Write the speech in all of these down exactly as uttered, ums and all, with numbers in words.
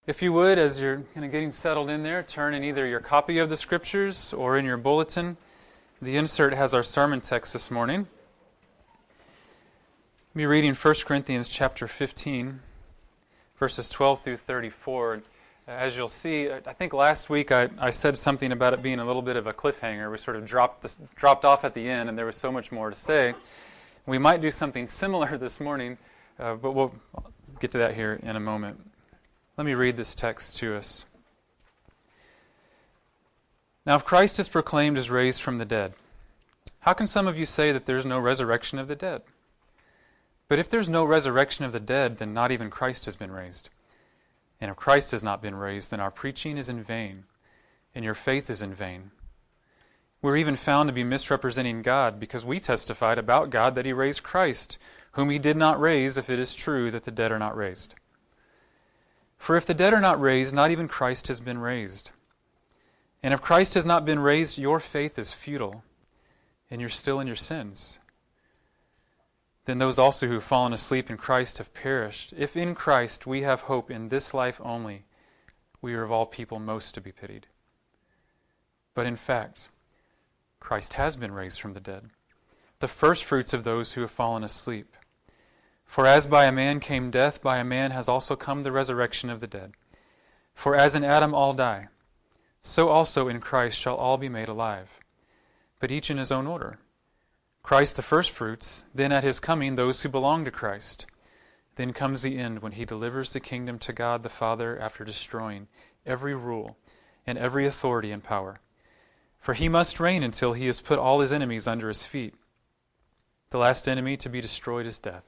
If you would, as you're kind of getting settled in there, turn in either your copy of the Scriptures or in your bulletin. The insert has our sermon text this morning. I'll be reading First Corinthians chapter fifteen, verses twelve through thirty-four. As you'll see, I think last week I, I said something about it being a little bit of a cliffhanger. We sort of dropped this, dropped off at the end, and there was so much more to say. We might do something similar this morning, uh, but we'll get to that here in a moment. Let me read this text to us. Now, if Christ is proclaimed as raised from the dead, how can some of you say that there's no resurrection of the dead? But if there's no resurrection of the dead, then not even Christ has been raised. And if Christ has not been raised, then our preaching is in vain, and your faith is in vain. We're even found to be misrepresenting God, because we testified about God that He raised Christ, whom He did not raise, if it is true that the dead are not raised. For if the dead are not raised, not even Christ has been raised. And if Christ has not been raised, your faith is futile, and you're still in your sins. Then those also who have fallen asleep in Christ have perished. If in Christ we have hope in this life only, we are of all people most to be pitied. But in fact, Christ has been raised from the dead, the firstfruits of those who have fallen asleep. For as by a man came death, by a man has also come the resurrection of the dead. For as in Adam all die, so also in Christ shall all be made alive, but each in his own order. Christ the firstfruits, then at His coming those who belong to Christ. Then comes the end, when He delivers the kingdom to God the Father after destroying every rule and every authority and power. For He must reign until He has put all His enemies under His feet. The last enemy to be destroyed is death.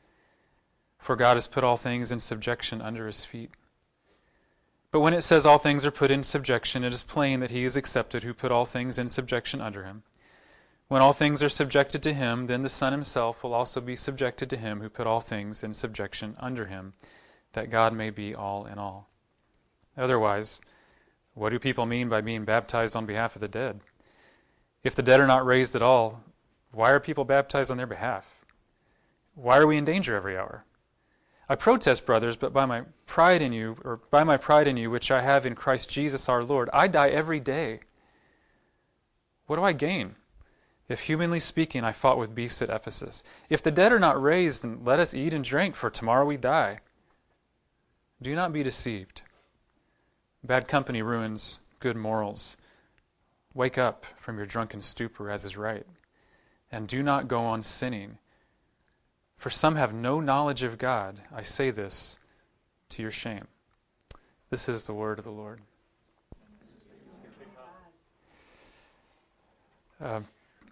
For God has put all things in subjection under His feet. But when it says all things are put in subjection, it is plain that He is accepted who put all things in subjection under Him. When all things are subjected to Him, then the Son Himself will also be subjected to Him who put all things in subjection under Him, that God may be all in all. Otherwise, what do people mean by being baptized on behalf of the dead? If the dead are not raised at all, why are people baptized on their behalf? Why are we in danger every hour? I protest, brothers, but by my pride in you, or by my pride in you, which I have in Christ Jesus our Lord, I die every day. What do I gain? If humanly speaking, I fought with beasts at Ephesus. If the dead are not raised, then let us eat and drink, for tomorrow we die. Do not be deceived. Bad company ruins good morals. Wake up from your drunken stupor, as is right, and do not go on sinning. For some have no knowledge of God. I say this to your shame. This is the word of the Lord. Uh,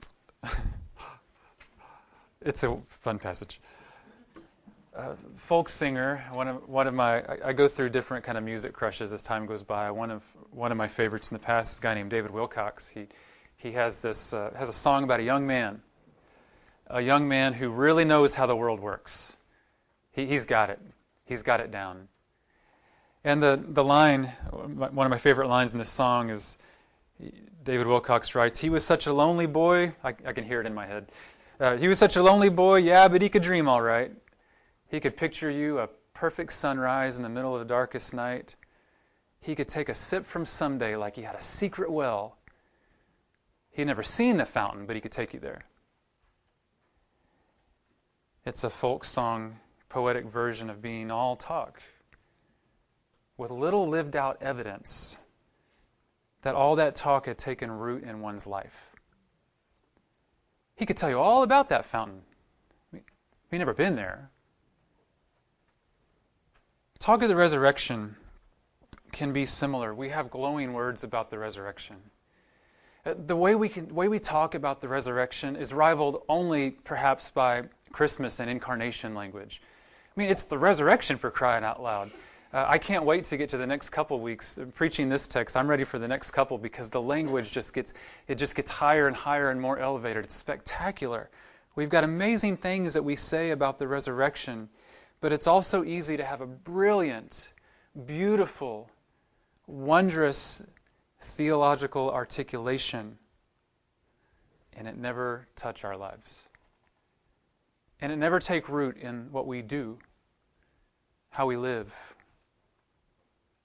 it's a fun passage. Uh, folk singer, one of one of my, I, I go through different kind of music crushes as time goes by. One of one of my favorites in the past is a guy named David Wilcox. He he has this uh, has a song about a young man. A young man who really knows how the world works. He, he's got it. He's got it down. And the, the line, one of my favorite lines in this song is, David Wilcox writes, he was such a lonely boy, I, I can hear it in my head. Uh, he was such a lonely boy, yeah, but he could dream all right. He could picture you a perfect sunrise in the middle of the darkest night. He could take a sip from someday like he had a secret well. He'd never seen the fountain, but he could take you there. It's a folk song, poetic version of being all talk, with little lived out evidence that all that talk had taken root in one's life. He could tell you all about that fountain. We've never been there. Talk of the resurrection can be similar. We have glowing words about the resurrection. The way we can, way we talk about the resurrection is rivaled only perhaps by Christmas and incarnation language. I mean, it's the resurrection, for crying out loud. Uh, I can't wait to get to the next couple weeks preaching this text. I'm ready for the next couple because the language just gets it just gets higher and higher and more elevated. It's spectacular. We've got amazing things that we say about the resurrection, but it's also easy to have a brilliant, beautiful, wondrous theological articulation and it never touch our lives. And it never take root in what we do, how we live.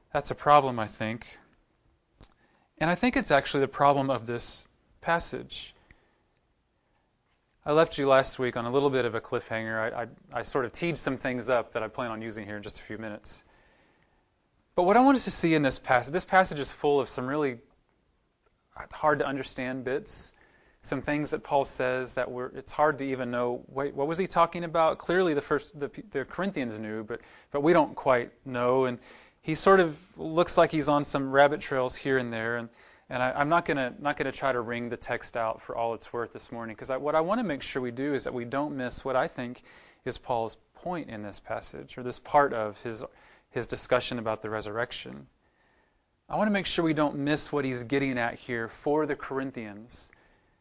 That's a problem, I think. And I think it's actually the problem of this passage. I left you last week on a little bit of a cliffhanger. I, I, I sort of teed some things up that I plan on using here in just a few minutes. But what I want us to see in this passage, this passage is full of some really hard to understand bits, some things that Paul says that were, it's hard to even know, wait, what was he talking about? Clearly the first, the, the Corinthians knew, but, but we don't quite know. And he sort of looks like he's on some rabbit trails here and there. And, and I, I'm not going to not going to try to wring the text out for all it's worth this morning, because what I want to make sure we do is that we don't miss what I think is Paul's point in this passage, or this part of his his discussion about the resurrection. I want to make sure we don't miss what he's getting at here for the Corinthians.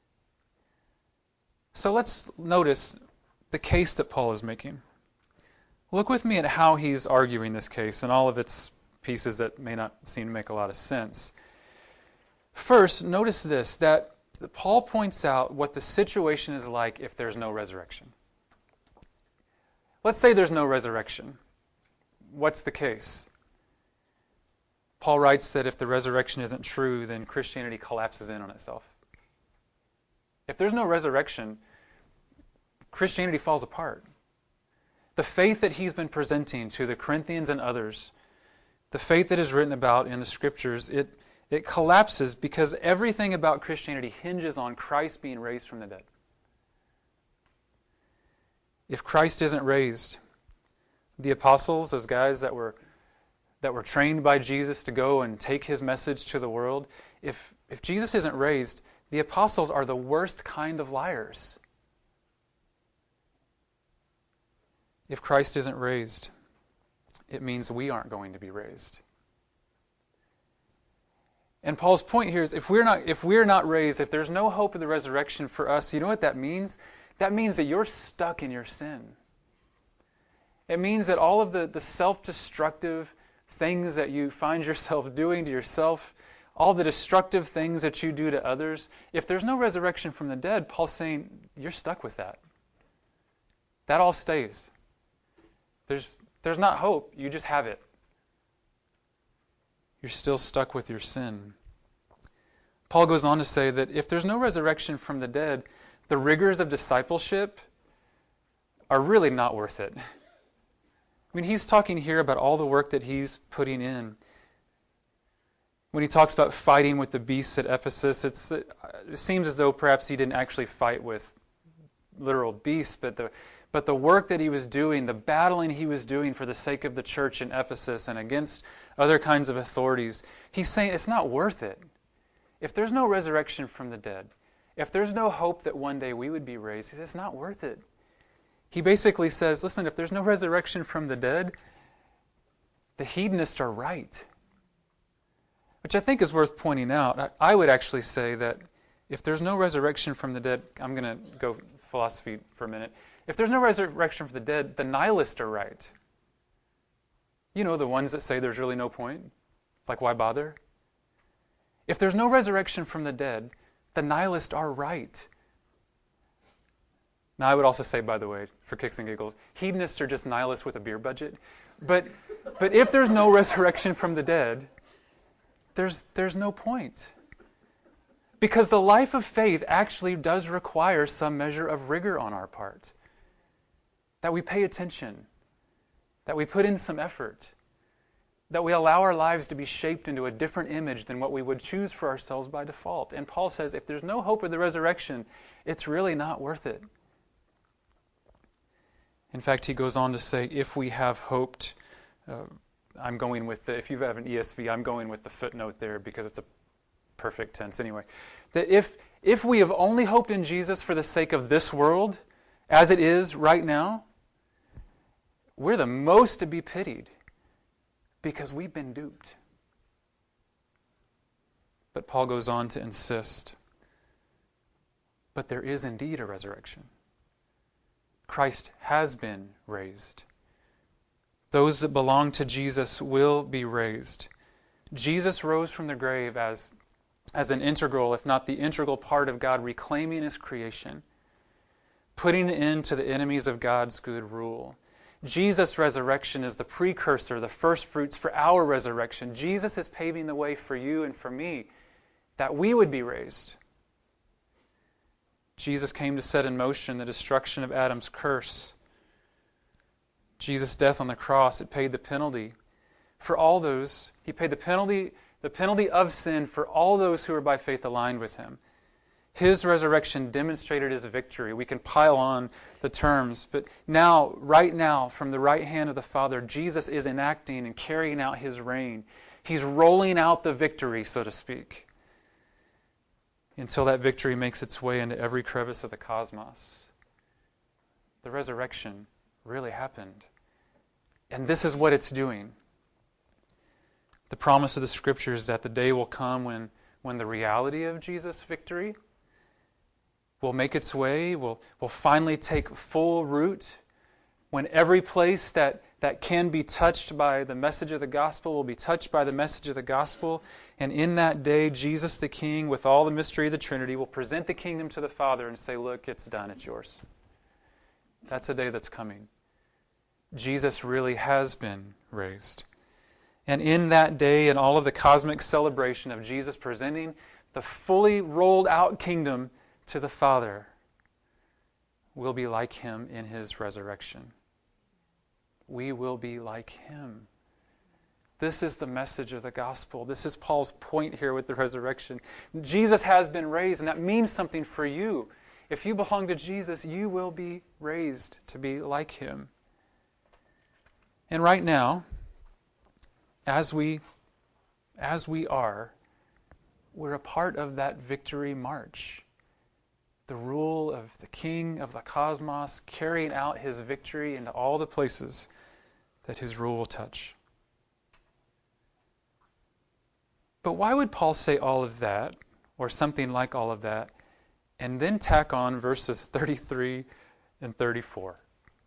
So let's notice the case that Paul is making. Look with me at how he's arguing this case and all of its pieces that may not seem to make a lot of sense. First, notice this, that Paul points out what the situation is like if there's no resurrection. Let's say there's no resurrection. What's the case? Paul writes that if the resurrection isn't true, then Christianity collapses in on itself. If there's no resurrection, Christianity falls apart. The faith that he's been presenting to the Corinthians and others, the faith that is written about in the Scriptures, it, it collapses because everything about Christianity hinges on Christ being raised from the dead. If Christ isn't raised, the apostles, those guys that were that were trained by Jesus to go and take his message to the world, if if Jesus isn't raised, the apostles are the worst kind of liars. If Christ isn't raised, it means we aren't going to be raised. And Paul's point here is if we're not if we're not raised, if there's no hope of the resurrection for us, you know what that means? That means that you're stuck in your sin. It means that all of the, the self-destructive things that you find yourself doing to yourself, all the destructive things that you do to others, if there's no resurrection from the dead, Paul's saying you're stuck with that. That all stays. There's there's not hope. You just have it. You're still stuck with your sin. Paul goes on to say that if there's no resurrection from the dead, the rigors of discipleship are really not worth it. I mean, he's talking here about all the work that he's putting in. When he talks about fighting with the beasts at Ephesus, it's, it seems as though perhaps he didn't actually fight with literal beasts, but the but the work that he was doing, the battling he was doing for the sake of the church in Ephesus and against other kinds of authorities, he's saying it's not worth it. If there's no resurrection from the dead, if there's no hope that one day we would be raised, he says it's not worth it. He basically says, listen, if there's no resurrection from the dead, the hedonists are right. Which I think is worth pointing out. I would actually say that if there's no resurrection from the dead, I'm going to go philosophy for a minute. If there's no resurrection from the dead, the nihilists are right. You know, the ones that say there's really no point. Like, why bother? If there's no resurrection from the dead, the nihilists are right. Now, I would also say, by the way, for kicks and giggles, hedonists are just nihilists with a beer budget. But but if there's no resurrection from the dead, there's there's no point. Because the life of faith actually does require some measure of rigor on our part. That we pay attention. That we put in some effort. That we allow our lives to be shaped into a different image than what we would choose for ourselves by default. And Paul says, if there's no hope of the resurrection, it's really not worth it. In fact, he goes on to say, if we have hoped, uh, I'm going with the, if you have an E S V, I'm going with the footnote there because it's a perfect tense anyway. That if if we have only hoped in Jesus for the sake of this world, as it is right now, we're the most to be pitied because we've been duped. But Paul goes on to insist, but there is indeed a resurrection. Christ has been raised. Those that belong to Jesus will be raised. Jesus rose from the grave as, as an integral, if not the integral part of God reclaiming His creation, putting an end to the enemies of God's good rule. Jesus' resurrection is the precursor, the first fruits for our resurrection. Jesus is paving the way for you and for me, that we would be raised. Jesus came to set in motion the destruction of Adam's curse. Jesus' death on the cross, it paid the penalty for all those. He paid the penalty, the penalty of sin for all those who are by faith aligned with him. His resurrection demonstrated his victory. We can pile on the terms, but now, right now, from the right hand of the Father, Jesus is enacting and carrying out his reign. He's rolling out the victory, so to speak, until that victory makes its way into every crevice of the cosmos. The resurrection really happened. And this is what it's doing. The promise of the Scriptures is that the day will come when, when the reality of Jesus' victory will make its way, will, will finally take full root, when every place that, that can be touched by the message of the gospel will be touched by the message of the gospel. And in that day, Jesus the King, with all the mystery of the Trinity, will present the kingdom to the Father and say, look, it's done, it's yours. That's a day that's coming. Jesus really has been raised. And in that day, and all of the cosmic celebration of Jesus presenting the fully rolled out kingdom to the Father, we'll be like him in his resurrection. We will be like him. This is the message of the gospel. This is Paul's point here with the resurrection. Jesus has been raised, and that means something for you. If you belong to Jesus, you will be raised to be like him. And right now, as we as we are, we're a part of that victory march. The rule of the King of the cosmos carrying out his victory into all the places that his rule will touch. But why would Paul say all of that, or something like all of that, and then tack on verses thirty-three and thirty-four?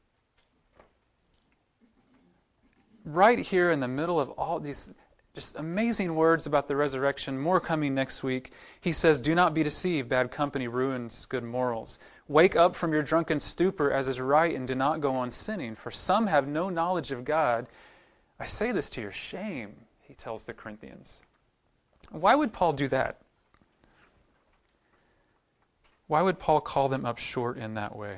Right here in the middle of all these just amazing words about the resurrection, more coming next week, he says, do not be deceived, bad company ruins good morals. Wake up from your drunken stupor as is right, and do not go on sinning, for some have no knowledge of God. I say this to your shame, he tells the Corinthians. Why would Paul do that? Why would Paul call them up short in that way?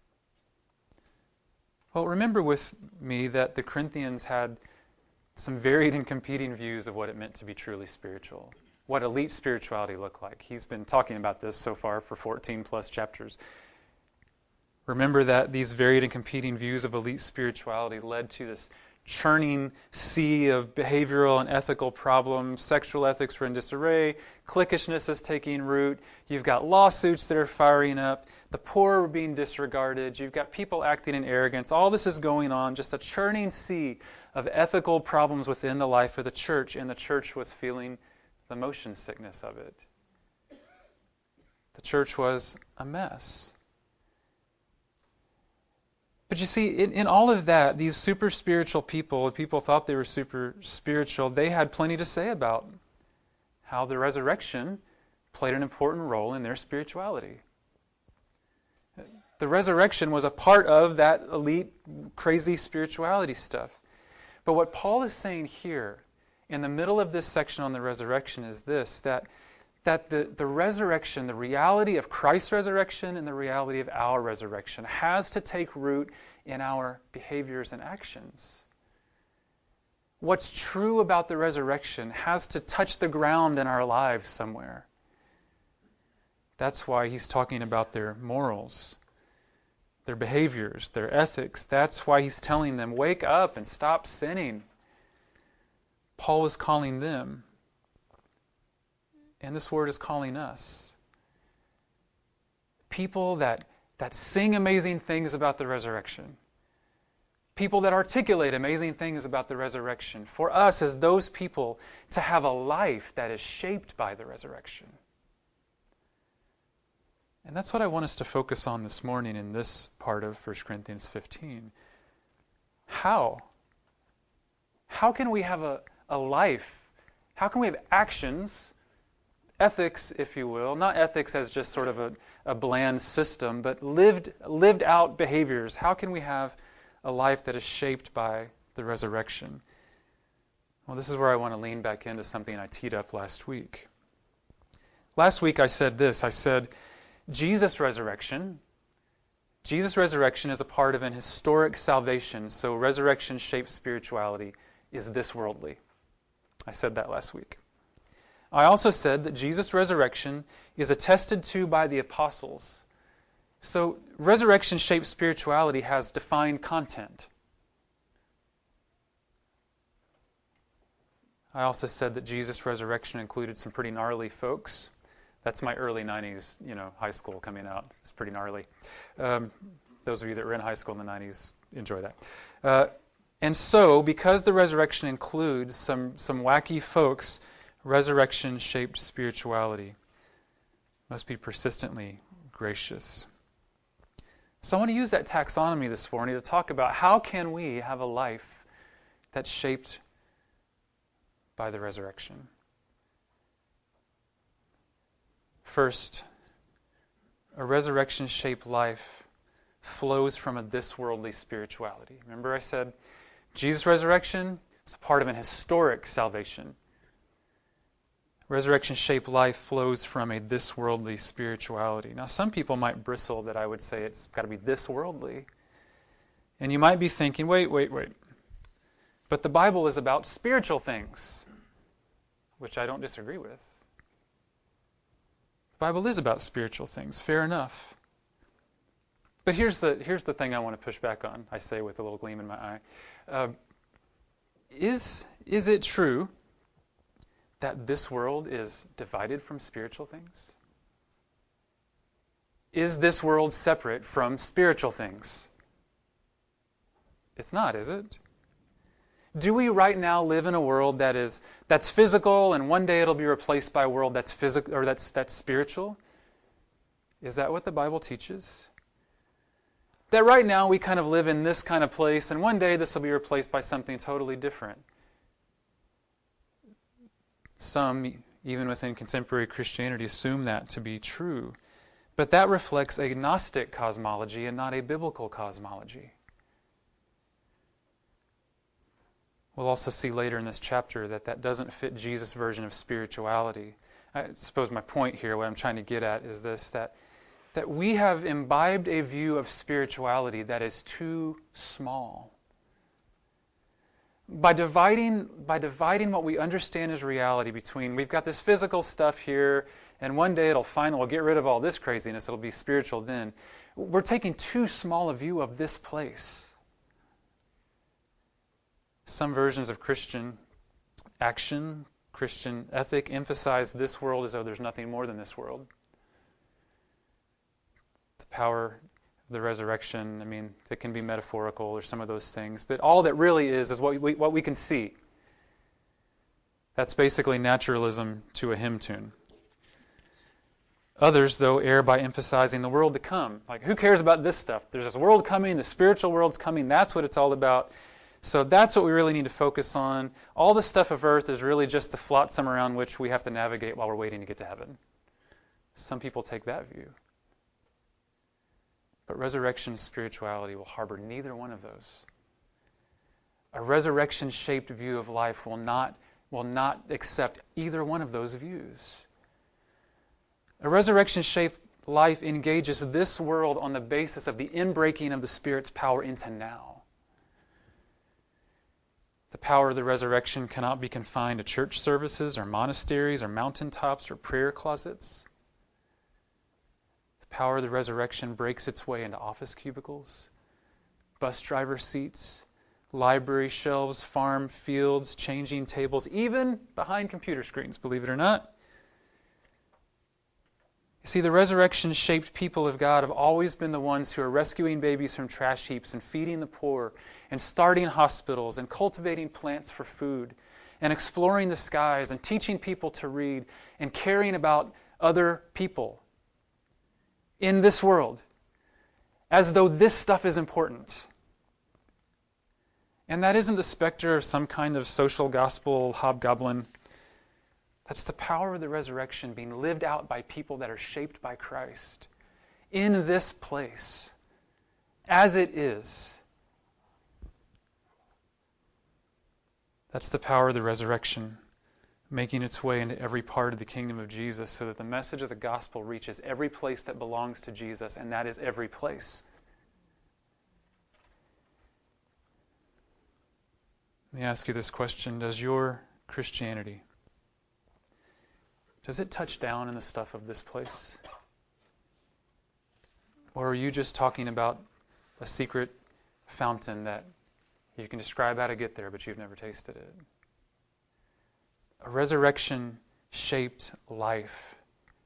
Well, remember with me that the Corinthians had some varied and competing views of what it meant to be truly spiritual, what elite spirituality looked like. He's been talking about this so far for fourteen plus chapters. Remember that these varied and competing views of elite spirituality led to this churning sea of behavioral and ethical problems. Sexual ethics were in disarray. Cliquishness is taking root. You've got lawsuits that are firing up. The poor are being disregarded. You've got people acting in arrogance. All this is going on, just a churning sea of ethical problems within the life of the church, and the church was feeling the motion sickness of it. The church was a mess. But you see, in, in all of that, these super spiritual people, people thought they were super spiritual, they had plenty to say about how the resurrection played an important role in their spirituality. The resurrection was a part of that elite, crazy spirituality stuff. But what Paul is saying here, in the middle of this section on the resurrection, is this, that, that the, the resurrection, the reality of Christ's resurrection and the reality of our resurrection has to take root in our behaviors and actions. What's true about the resurrection has to touch the ground in our lives somewhere. That's why he's talking about their morals, their behaviors, their ethics. That's why he's telling them, wake up and stop sinning. Paul is calling them, and this word is calling us. People that, that sing amazing things about the resurrection. People that articulate amazing things about the resurrection. For us, as those people, to have a life that is shaped by the resurrection. And that's what I want us to focus on this morning in this part of First Corinthians fifteen. How? How can we have a, a life? How can we have actions, ethics, if you will, not ethics as just sort of a, a bland system, but lived lived out behaviors? How can we have a life that is shaped by the resurrection. Well, this is where I want to lean back into something I teed up last week. Last week I said this. I said, Jesus' resurrection, Jesus' resurrection is a part of an historic salvation, so resurrection-shaped spirituality is this worldly. I said that last week. I also said that Jesus' resurrection is attested to by the apostles. So resurrection-shaped spirituality has defined content. I also said that Jesus' resurrection included some pretty gnarly folks. That's my early nineties, you know, high school coming out. It's pretty gnarly. Um, those of you that were in high school in the nineties, enjoy that. Uh, and so, because the resurrection includes some, some wacky folks, resurrection-shaped spirituality must be persistently gracious. So I want to use that taxonomy this morning to talk about how can we have a life that's shaped by the resurrection. First, a resurrection-shaped life flows from a this-worldly spirituality. Remember I said Jesus' resurrection is a part of an historic salvation. Resurrection-shaped life flows from a this-worldly spirituality. Now, some people might bristle that I would say it's got to be this worldly. And you might be thinking, wait, wait, wait. But the Bible is about spiritual things, which I don't disagree with. The Bible is about spiritual things, fair enough. But here's the here's the thing I want to push back on, I say with a little gleam in my eye. Uh, is is it true that this world is divided from spiritual things? Is this world separate from spiritual things? It's not, is it? Do we right now live in a world that is that's physical, and one day it'll be replaced by a world that's physical or that's that's spiritual? Is that what the Bible teaches? That right now we kind of live in this kind of place, and one day this will be replaced by something totally different. Some, even within contemporary Christianity, assume that to be true. But that reflects a Gnostic cosmology and not a biblical cosmology. We'll also see later in this chapter that that doesn't fit Jesus' version of spirituality. I suppose my point here, what I'm trying to get at, is this, that, that we have imbibed a view of spirituality that is too small. By dividing, by dividing what we understand as reality between, we've got this physical stuff here, and one day it'll finally, we'll get rid of all this craziness, it'll be spiritual then. We're taking too small a view of this place. Some versions of Christian action, Christian ethic, emphasize this world as though there's nothing more than this world. The power of the resurrection, I mean, it can be metaphorical or some of those things, but all that really is is what we, what we can see. That's basically naturalism to a hymn tune. Others, though, err by emphasizing the world to come. Like, who cares about this stuff? There's this world coming, the spiritual world's coming, that's what it's all about. So that's what we really need to focus on. All the stuff of earth is really just the flotsam around which we have to navigate while we're waiting to get to heaven. Some people take that view. But resurrection spirituality will harbor neither one of those. A resurrection-shaped view of life will not, will not accept either one of those views. A resurrection-shaped life engages this world on the basis of the inbreaking of the Spirit's power into now. The power of the resurrection cannot be confined to church services or monasteries or mountaintops or prayer closets. The power of the resurrection breaks its way into office cubicles, bus driver seats, library shelves, farm fields, changing tables, even behind computer screens, believe it or not. You see, the resurrection-shaped people of God have always been the ones who are rescuing babies from trash heaps and feeding the poor and starting hospitals and cultivating plants for food and exploring the skies and teaching people to read and caring about other people in this world as though this stuff is important. And that isn't the specter of some kind of social gospel hobgoblin. That's the power of the resurrection being lived out by people that are shaped by Christ in this place, as it is, That's the power of the resurrection, making its way into every part of the kingdom of Jesus so that the message of the gospel reaches every place that belongs to Jesus, and that is every place. Let me ask you this question. Does your Christianity, does it touch down in the stuff of this place? Or are you just talking about a secret fountain that you can describe how to get there, but you've never tasted it? A resurrection-shaped life.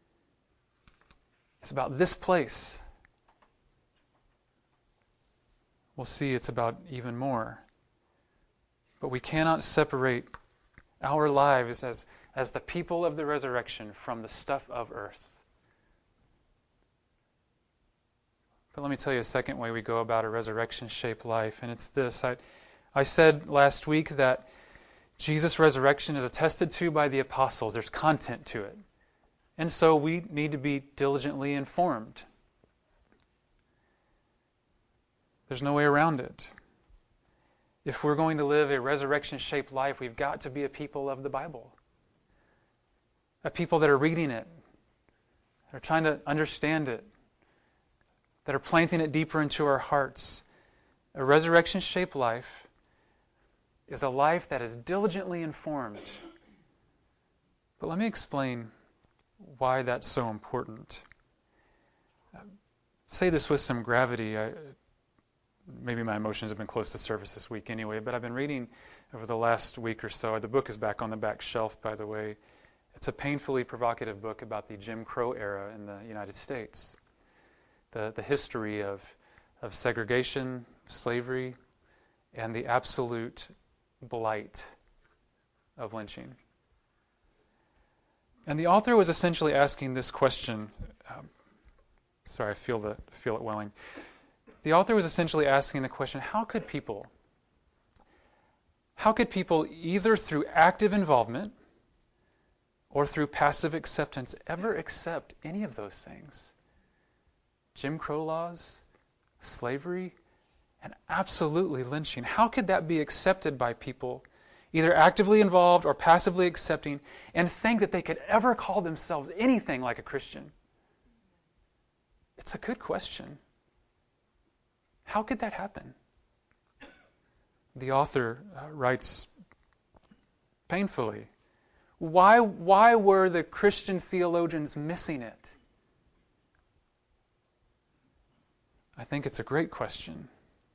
It's about this place. We'll see it's about even more. But we cannot separate our lives as, as the people of the resurrection from the stuff of earth. But let me tell you a second way we go about a resurrection-shaped life, and it's this. I, I said last week that Jesus' resurrection is attested to by the apostles. There's content to it. And so we need to be diligently informed. There's no way around it. If we're going to live a resurrection-shaped life, we've got to be a people of the Bible. A people that are reading it, that are trying to understand it, that are planting it deeper into our hearts. A resurrection-shaped life is a life that is diligently informed. But let me explain why that's so important. Uh, say this with some gravity. I, maybe my emotions have been close to surface this week anyway, but I've been reading over the last week or so. The book is back on the back shelf, by the way. It's a painfully provocative book about the Jim Crow era in the United States. The, the history of, of segregation, slavery, and the absolute blight of lynching. And the author was essentially asking this question. Um, sorry, I feel the feel it welling. The author was essentially asking the question: How could people, how could people either through active involvement or through passive acceptance ever accept any of those things? Jim Crow laws, slavery, and absolutely lynching. How could that be accepted by people, either actively involved or passively accepting, and think that they could ever call themselves anything like a Christian? It's a good question. How could that happen? The author uh, writes painfully, why, why were the Christian theologians missing it? I think it's a great question.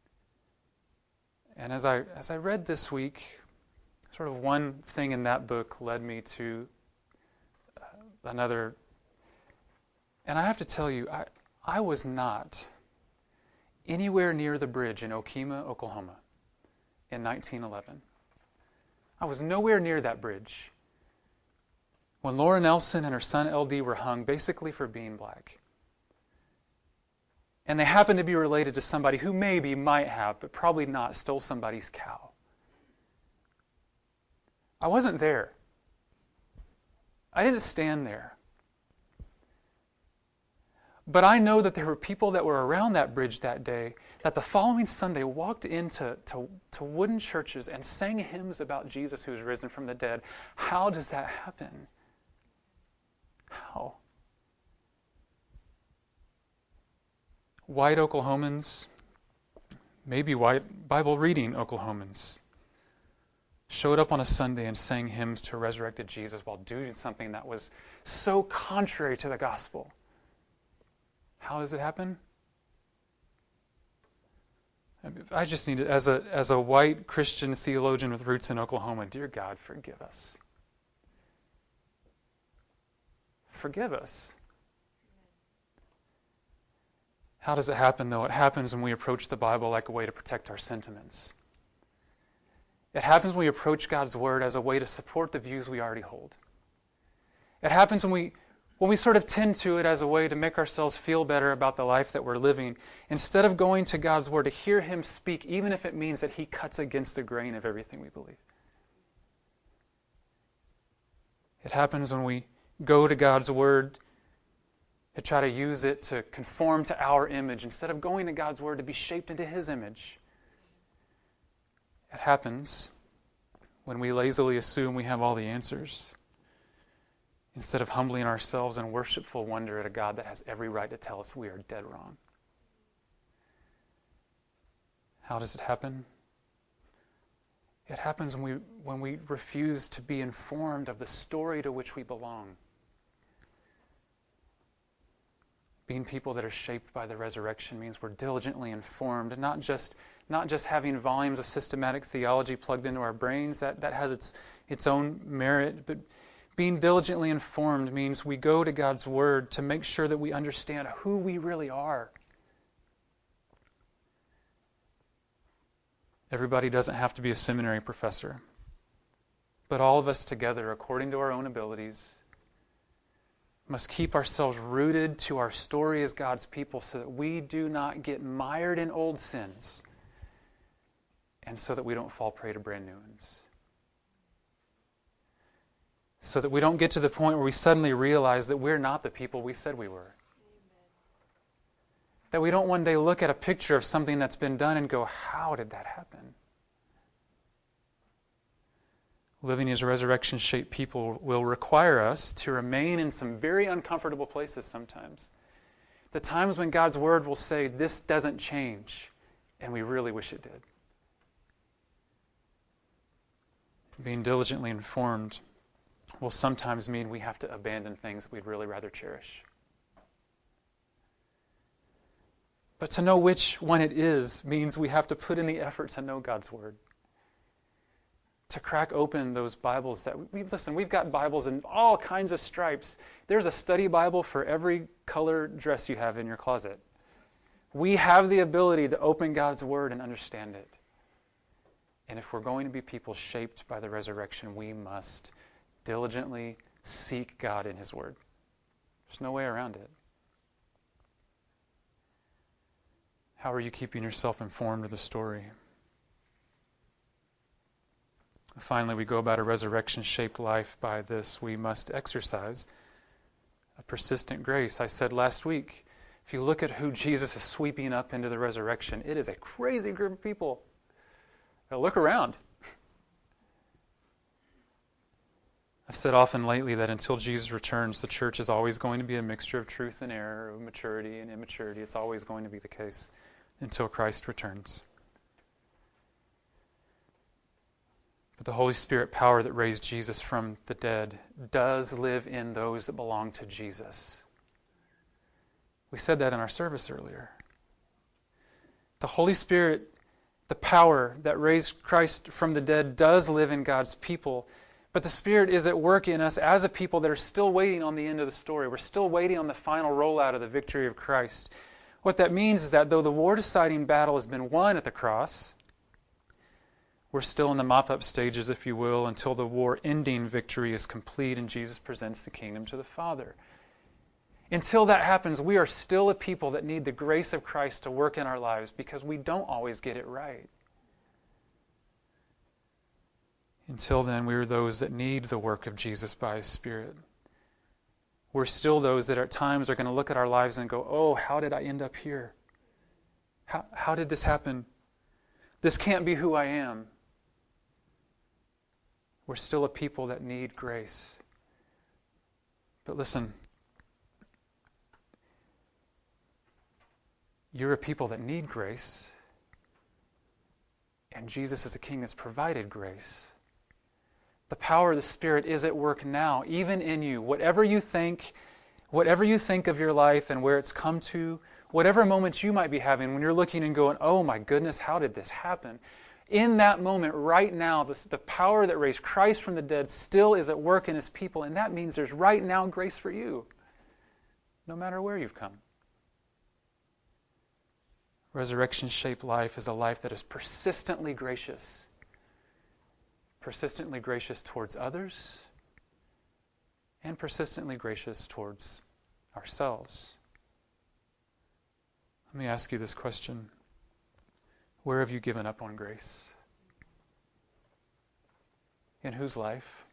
And as I as I read this week, sort of one thing in that book led me to uh, another. And I have to tell you, I, I was not anywhere near the bridge in Okemah, Oklahoma in nineteen eleven. I was nowhere near that bridge when Laura Nelson and her son L D were hung basically for being black. And they happened to be related to somebody who maybe might have, but probably not, stole somebody's cow. I wasn't there. I didn't stand there. But I know that there were people that were around that bridge that day that the following Sunday walked into to, to wooden churches and sang hymns about Jesus who was risen from the dead. How does that happen? How? White Oklahomans, maybe white Bible-reading Oklahomans, showed up on a Sunday and sang hymns to a resurrected Jesus while doing something that was so contrary to the gospel. How does it happen? I just need to, as a as a white Christian theologian with roots in Oklahoma, dear God, forgive us. Forgive us. How does it happen, though? It happens when we approach the Bible like a way to protect our sentiments. It happens when we approach God's Word as a way to support the views we already hold. It happens when we when we sort of tend to it as a way to make ourselves feel better about the life that we're living, instead of going to God's Word to hear Him speak, even if it means that He cuts against the grain of everything we believe. It happens when we go to God's Word to try to use it to conform to our image instead of going to God's Word to be shaped into His image. It happens when we lazily assume we have all the answers, instead of humbling ourselves in worshipful wonder at a God that has every right to tell us we are dead wrong. How does it happen? It happens when we, when we refuse to be informed of the story to which we belong. Being people that are shaped by the resurrection means we're diligently informed, and not just not just having volumes of systematic theology plugged into our brains. That, that has its its own merit, but being diligently informed means we go to God's Word to make sure that we understand who we really are. Everybody doesn't have to be a seminary professor, but all of us together, according to our own abilities, must keep ourselves rooted to our story as God's people so that we do not get mired in old sins and so that we don't fall prey to brand new ones. So that we don't get to the point where we suddenly realize that we're not the people we said we were. Amen. That we don't one day look at a picture of something that's been done and go, how did that happen? Living as resurrection-shaped people will require us to remain in some very uncomfortable places sometimes. The times when God's Word will say, this doesn't change, and we really wish it did. Being diligently informed will sometimes mean we have to abandon things that we'd really rather cherish. But to know which one it is means we have to put in the effort to know God's Word. To crack open those Bibles that we listen, we've got Bibles in all kinds of stripes. There's a study Bible for every color dress you have in your closet. We have the ability to open God's Word and understand it. And if we're going to be people shaped by the resurrection, we must diligently seek God in His Word. There's no way around it. How are you keeping yourself informed of the story? Finally, we go about a resurrection-shaped life by this. We must exercise a persistent grace. I said last week, if you look at who Jesus is sweeping up into the resurrection, it is a crazy group of people. Now look around. I've said often lately that until Jesus returns, the church is always going to be a mixture of truth and error, of maturity and immaturity. It's always going to be the case until Christ returns. But the Holy Spirit power that raised Jesus from the dead does live in those that belong to Jesus. We said that in our service earlier. The Holy Spirit, the power that raised Christ from the dead, does live in God's people. But the Spirit is at work in us as a people that are still waiting on the end of the story. We're still waiting on the final rollout of the victory of Christ. What that means is that though the war-deciding battle has been won at the cross, we're still in the mop-up stages, if you will, until the war-ending victory is complete and Jesus presents the kingdom to the Father. Until that happens, we are still a people that need the grace of Christ to work in our lives because we don't always get it right. Until then, we are those that need the work of Jesus by His Spirit. We're still those that at times are going to look at our lives and go, oh, how did I end up here? How, how did this happen? This can't be who I am. We're still a people that need grace. But listen, you're a people that need grace, and Jesus is a King that's provided grace. The power of the Spirit is at work now, even in you. Whatever you think, whatever you think of your life and where it's come to, whatever moments you might be having when you're looking and going, oh my goodness, how did this happen? In that moment, right now, the, the power that raised Christ from the dead still is at work in His people, and that means there's right now grace for you, no matter where you've come. Resurrection-shaped life is a life that is persistently gracious. Persistently gracious towards others, and persistently gracious towards ourselves. Let me ask you this question. Where have you given up on grace? In whose life?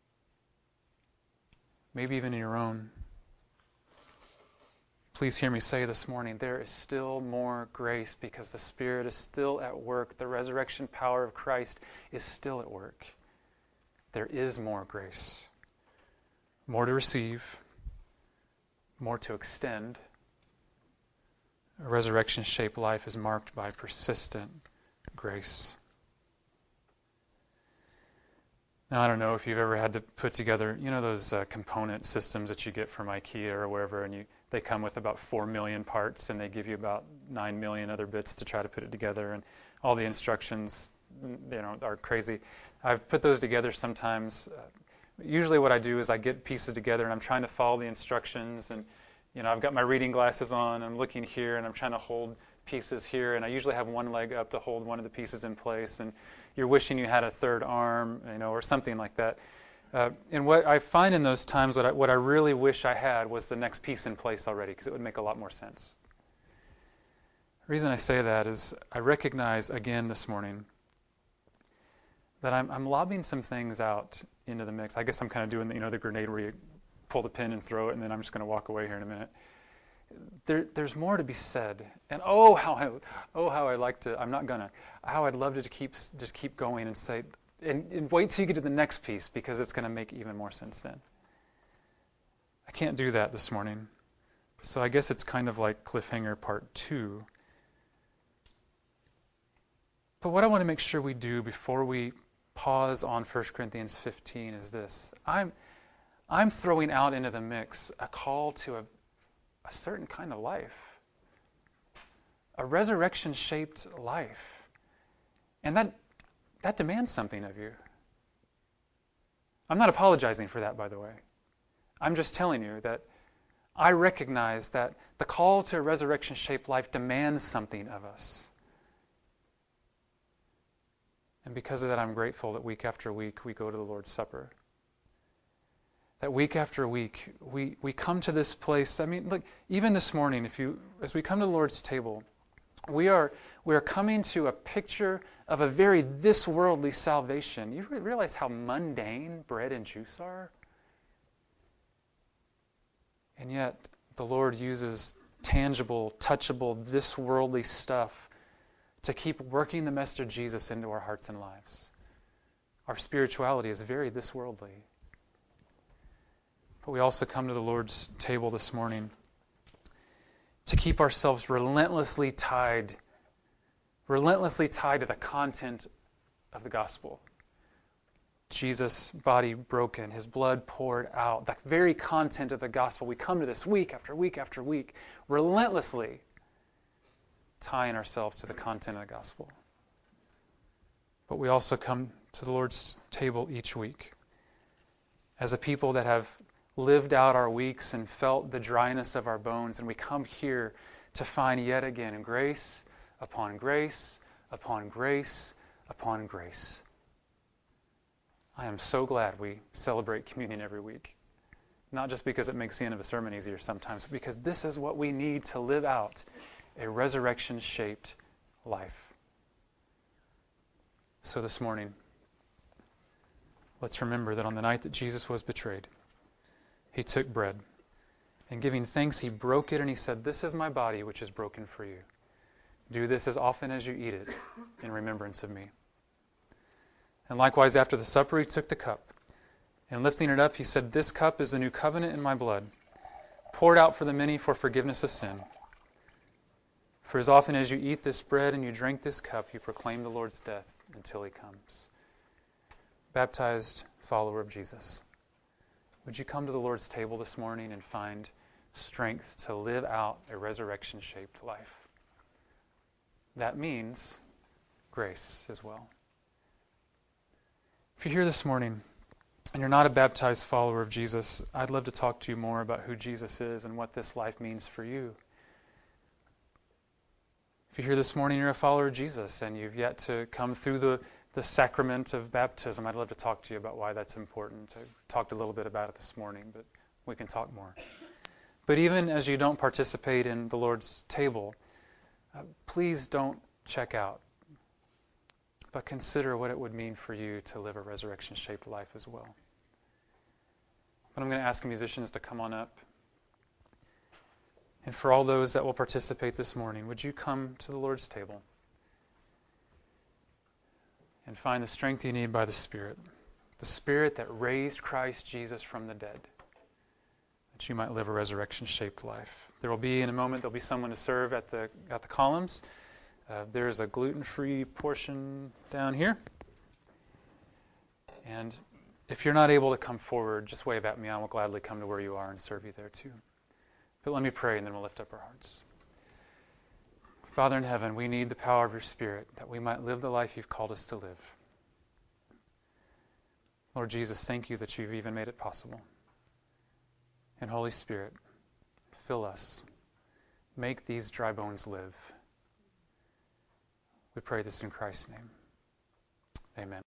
Maybe even in your own. Please hear me say this morning, there is still more grace because the Spirit is still at work. The resurrection power of Christ is still at work. there is more grace, more to receive, more to extend. A resurrection-shaped life is marked by persistent grace. Now, I don't know if you've ever had to put together, you know, those uh, component systems that you get from IKEA or wherever, and you they come with about four million parts, and they give you about nine million other bits to try to put it together, and all the instructions, you know, are crazy. I've put those together sometimes. Uh, usually what I do is I get pieces together, and I'm trying to follow the instructions, and, you know, I've got my reading glasses on, I'm looking here, and I'm trying to hold pieces here, and I usually have one leg up to hold one of the pieces in place, and you're wishing you had a third arm, you know, or something like that. Uh, and what I find in those times, what I, what I really wish I had was the next piece in place already, because it would make a lot more sense. The reason I say that is I recognize again this morning that I'm, I'm lobbing some things out into the mix. I guess I'm kind of doing the, you know, the grenade where you pull the pin and throw it, and then I'm just going to walk away here in a minute. There, there's more to be said, and oh how I, oh how I like to. I'm not gonna. How I'd love to keep just keep going and say, and, and wait till you get to the next piece, because it's going to make even more sense then. I can't do that this morning, so I guess it's kind of like cliffhanger part two. But what I want to make sure we do before we pause on First Corinthians fifteen is this: I'm I'm throwing out into the mix a call to a a certain kind of life, a resurrection-shaped life. And that that demands something of you. I'm not apologizing for that, by the way. I'm just telling you that I recognize that the call to a resurrection-shaped life demands something of us. And because of that, I'm grateful that week after week we go to the Lord's Supper. That week after week, we, we come to this place. I mean, look, even this morning, if you as we come to the Lord's table, we are we are coming to a picture of a very this worldly salvation. You realize how mundane bread and juice are? And yet, the Lord uses tangible, touchable, this worldly stuff to keep working the message of Jesus into our hearts and lives. Our spirituality is very this worldly. But we also come to the Lord's table this morning to keep ourselves relentlessly tied, relentlessly tied to the content of the gospel. Jesus' body broken, his blood poured out, the very content of the gospel. We come to this week after week after week, relentlessly tying ourselves to the content of the gospel. But we also come to the Lord's table each week as a people that have lived out our weeks and felt the dryness of our bones, and we come here to find yet again grace upon grace upon grace upon grace. I am so glad we celebrate communion every week. Not just because it makes the end of a sermon easier sometimes, but because this is what we need to live out a resurrection-shaped life. So this morning, let's remember that on the night that Jesus was betrayed, he took bread, and giving thanks, he broke it, and he said, "This is my body, which is broken for you. Do this as often as you eat it in remembrance of me." And likewise, after the supper, he took the cup, and lifting it up, he said, "This cup is the new covenant in my blood, poured out for the many for forgiveness of sin. For as often as you eat this bread and you drink this cup, you proclaim the Lord's death until he comes." Baptized follower of Jesus, would you come to the Lord's table this morning and find strength to live out a resurrection-shaped life? That means grace as well. If you're here this morning and you're not a baptized follower of Jesus, I'd love to talk to you more about who Jesus is and what this life means for you. If you're here this morning, you're a follower of Jesus, and you've yet to come through the, the sacrament of baptism, I'd love to talk to you about why that's important. I talked a little bit about it this morning, but we can talk more. But even as you don't participate in the Lord's table, uh, please don't check out, but consider what it would mean for you to live a resurrection-shaped life as well. But I'm going to ask musicians to come on up. And for all those that will participate this morning, would you come to the Lord's table and find the strength you need by the Spirit the Spirit that raised Christ Jesus from the dead, that you might live a resurrection-shaped life. There will be, in a moment, there will be someone to serve at the at the columns. Uh, there's a gluten-free portion down here. And if you're not able to come forward, just wave at me. I will gladly come to where you are and serve you there too. But let me pray, and then we'll lift up our hearts. Father in heaven, we need the power of your Spirit that we might live the life you've called us to live. Lord Jesus, thank you that you've even made it possible. And Holy Spirit, fill us. Make these dry bones live. We pray this in Christ's name. Amen.